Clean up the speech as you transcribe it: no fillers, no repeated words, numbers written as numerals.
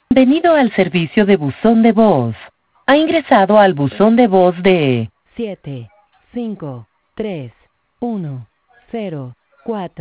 Bienvenido al servicio de buzón de voz. Ha ingresado al buzón de voz de 7 5 3 1 0 4.